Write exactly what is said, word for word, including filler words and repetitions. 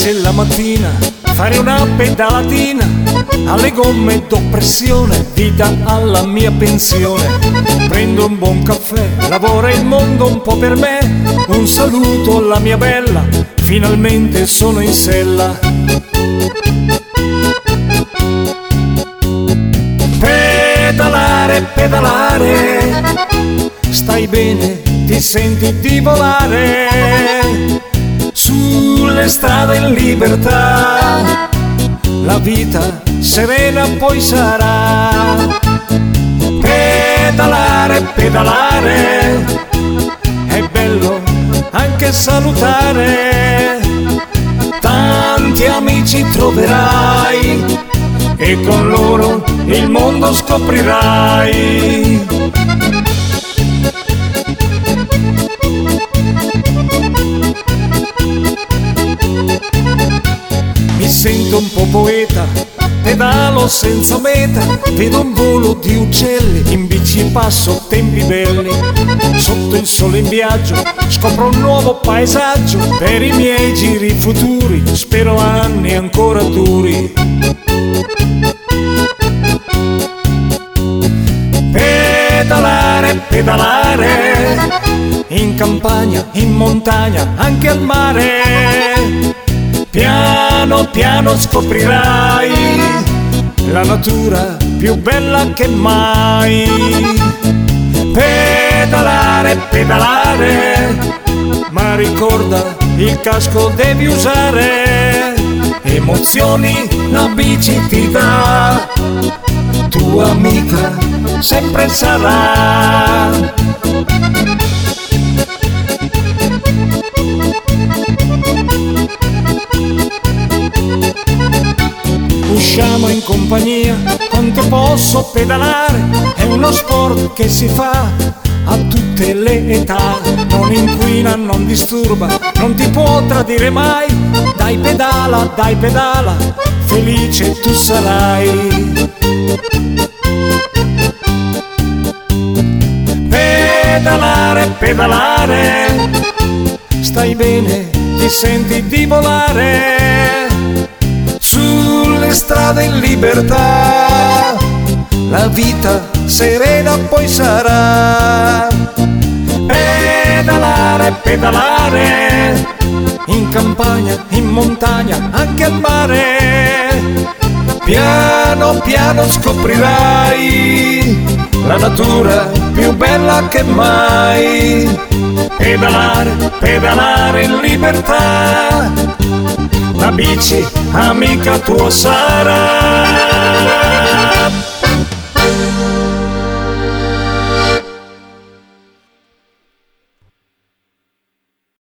piace la mattina fare una pedalatina, alle gomme do pressione, vita alla mia pensione. Prendo un buon caffè, lavora il mondo un po' per me, un saluto alla mia bella, finalmente sono in sella. Pedalare, pedalare, stai bene, ti senti di volare sulle strade in libertà, la vita serena poi sarà. Pedalare, pedalare, è bello anche salutare, tanti amici troverai e con loro il mondo scoprirai. Mi sento un po' poeta, pedalo senza meta, vedo un volo di uccelli, in bici passo tempi belli. Sotto il sole in viaggio scopro un nuovo paesaggio, per i miei giri futuri spero anni ancora duri. Pedalare, pedalare, in campagna, in montagna, anche al mare. Piano piano scoprirai la natura più bella che mai. Pedalare, pedalare, ma ricorda il casco devi usare. Emozioni la bici ti dà, tua amica sempre sarà. Usciamo in compagnia, con te posso pedalare, è uno sport che si fa a tutte le età. Non inquina, non disturba, non ti può tradire mai. Dai pedala, dai pedala, felice tu sarai. Pedalare, pedalare, stai bene, ti senti di volare sulle strade in libertà, la vita serena poi sarà. Pedalare, pedalare, in campagna, in montagna, anche al mare. Piano piano scoprirai la natura più bella che mai. Pedalare, pedalare in libertà, la bici amica tua sarà.